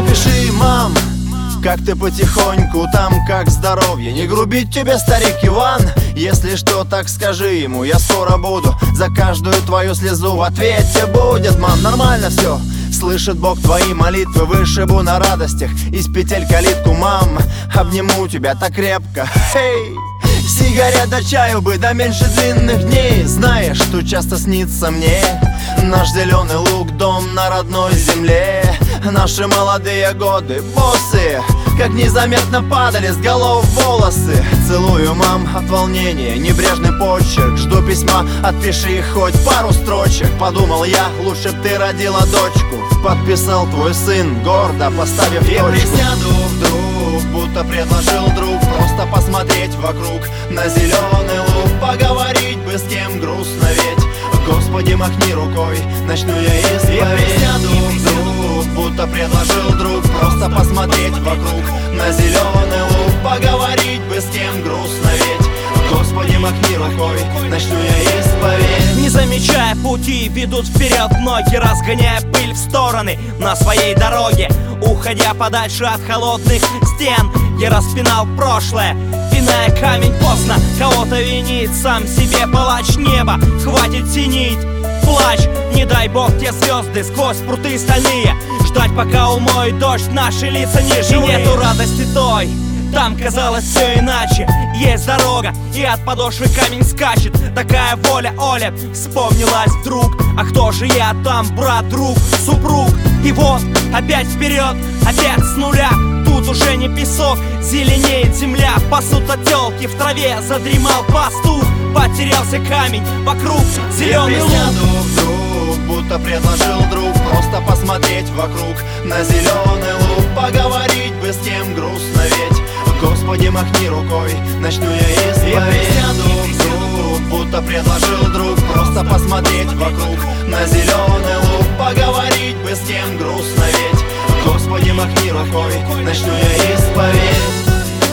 напиши, мам, как ты потихоньку там, как здоровье. Не грубить тебе, старик Иван. Если что, так скажи ему, я скоро буду. За каждую твою слезу в ответе будет. Мам, нормально все, слышит Бог твои молитвы. Вышибу на радостях из петель калитку. Мам, обниму тебя так крепко. Эй! Сигарет до чаю бы, да меньше длинных дней. Знаешь, что часто снится мне наш зеленый луг, дом на родной земле. Наши молодые годы, боссы, как незаметно падали с голов волосы. Целую, мам, от волнения, небрежный почерк. Жду письма, отпиши хоть пару строчек. Подумал я, лучше б ты родила дочку. Подписал твой сын, гордо поставив точку. И присяду вдруг, будто предложил друг, просто посмотреть вокруг на зеленый луг. Поговорить бы с кем, грустно ведь. Господи, махни рукой, начну я исповедь. И присяду вдруг, будто предложил друг, просто посмотреть вокруг на зеленый луг. Поговорить бы с кем, грустно ведь. Господи, махни рукой, начну я исповедь. Не замечая пути, ведут вперед ноги, разгоняя пыль в стороны на своей дороге. Уходя подальше от холодных стен, я распинал прошлое, пиная камень поздно. Кого-то винит, сам себе палач неба. Хватит синить, плачь, не дай бог те звезды сквозь пруты стальные. Ждать, пока умоет дождь, наши лица не живые. И нету радости той, там казалось все иначе. Есть дорога, и от подошвы камень скачет. Такая воля, Оля, вспомнилась вдруг. А кто же я там, брат, друг, супруг? И вот, опять вперед, опять с нуля. Тут уже не песок, зеленеет земля. Пасутся телки, в траве задремал пастух. Потерялся камень, вокруг зеленый луг. Вдруг, будто предложил друг, просто посмотреть вокруг на зеленый луг. Поговорить бы с кем, грустно ведь. Господи, махни рукой, начну я исповедь. И присяду вдруг, будто предложил друг, просто посмотреть вокруг на зеленый луг. Поговорить бы с кем, грустно ведь. Господи, махни рукой, начну я исповедь.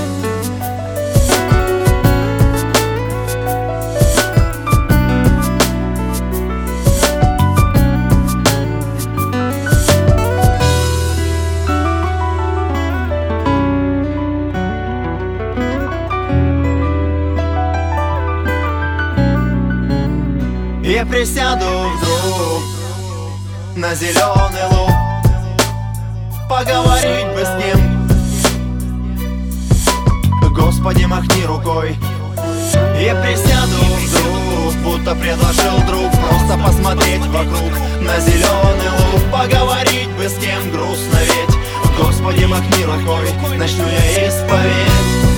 Я присяду вдруг на зеленый луг. Поговорить бы с ним. Господи, махни рукой. Я присяду вдруг, будто предложил друг, просто посмотреть вокруг на зеленый луг. Поговорить бы с кем, грустно ведь. Господи, махни рукой, начну я исповедь.